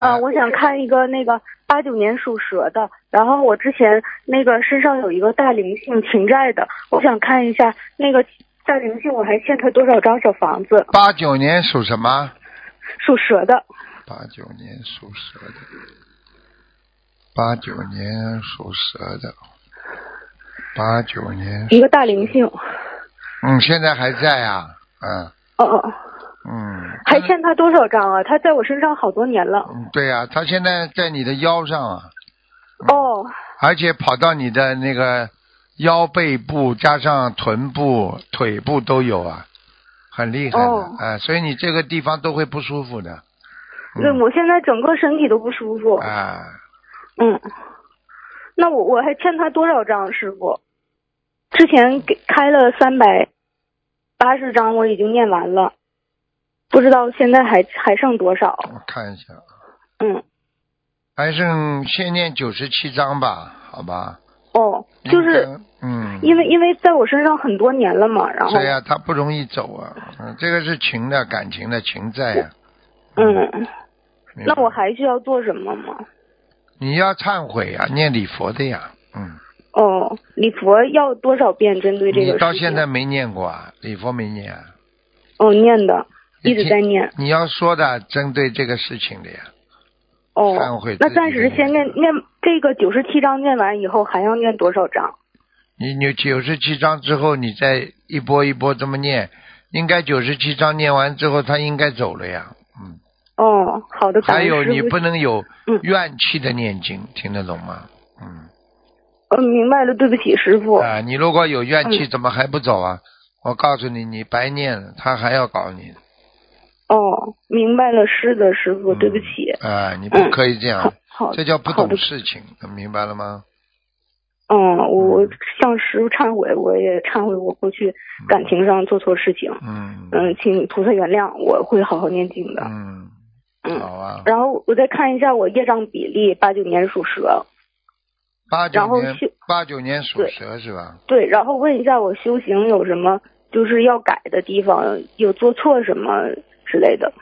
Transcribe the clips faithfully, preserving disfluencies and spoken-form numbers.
啊，我想看一个那个八九年属蛇的，然后我之前那个身上有一个大灵性情债的，我想看一下那个大灵性我还欠他多少张小房子？ 八九年属什么？ 属蛇的。 八九年属蛇的。八九年属蛇的。八九年。 一个大灵性。 嗯，现在还在啊，嗯。 哦哦。 嗯。 还欠他多少张啊？他在我身上好多年了。 嗯，对呀、啊，他现在在你的腰上啊。 嗯、哦。 而且跑到你的那个腰背部，加上臀部、腿部都有啊，很厉害的， 哦、 啊，所以你这个地方都会不舒服的。 对、嗯，我现在整个身体都不舒服。 啊。 嗯。那我我还欠他多少张，师傅？之前给开了三百八十张，我已经念完了，不知道现在还还剩多少。 我看一下。 嗯。 还剩先念九十七章吧，好吧。 哦，就是嗯， 因为因为在我身上很多年了嘛，然后。 对呀、啊，他不容易走啊，嗯，这个是情的感情的情债呀、 啊。嗯。那我还需要做什么吗？ 你要忏悔呀、啊，念礼佛的呀，嗯。 哦，礼佛要多少遍？针对这个事情？ 你到现在没念过啊？礼佛没念啊？ 哦，念的，一直在念。 你要说的针对这个事情的呀。 哦， 忏悔。 那暂时先念念这个九十七章，念完以后还要念多少章？ 你你九十七章之后，你再一波一波这么念，应该九十七章念完之后，他应该走了呀。嗯。 哦，好的。 还有你不能有怨气的念经，嗯、听得懂吗？嗯。 嗯，明白了，对不起，师傅。 啊，你如果有怨气， 嗯、 怎么还不走啊？我告诉你，你白念了，他还要搞你。 哦，明白了，是的，师傅，嗯、对不起。 啊，你不可以这样， 嗯、好， 这叫不懂事情，明白了吗？ 嗯，我向师傅忏悔，我也忏悔我过去感情上做错事情。 嗯。 嗯，请菩萨原谅，我会好好念经的。 嗯。 嗯。 好啊。 然后我再看一下我业障比例，八九年属蛇。 八九年。八九年属蛇是吧？ 对，然后问一下我修行有什么就是要改的地方，有做错什么之类的，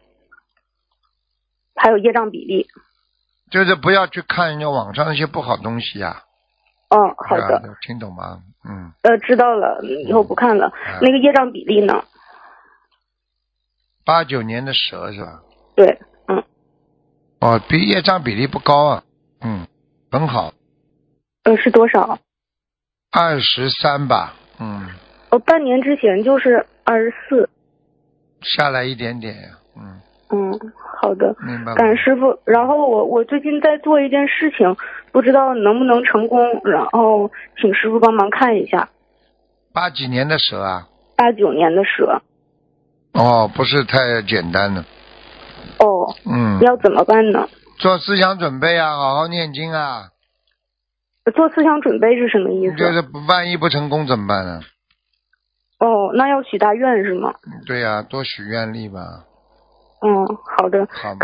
还有业障比例。 就是不要去看人家网上那些不好东西呀、 啊。哦，好的。 啊、听懂吗？嗯。 呃，知道了，以后不看了。嗯、那个业障比例呢？ 八九年的蛇是吧？ 对，嗯。 哦，比业障比例不高啊，嗯，很好。 呃，是多少？ 二十三吧，嗯。 哦，半年之前就是二十四。 下来一点点呀，嗯。 嗯，好的， 明白。 感恩师傅。然后我我最近在做一件事情，不知道能不能成功，然后请师傅帮忙看一下。 八几年的蛇啊？ 八九年的蛇。 哦，不是太简单了。 哦。 嗯。 要怎么办呢？ 做思想准备啊，好好念经啊。 做思想准备是什么意思？ 就是万一不成功怎么办呢？ 哦，那要许大愿是吗？ 对呀、啊，多许愿力吧。 嗯，好的。 好。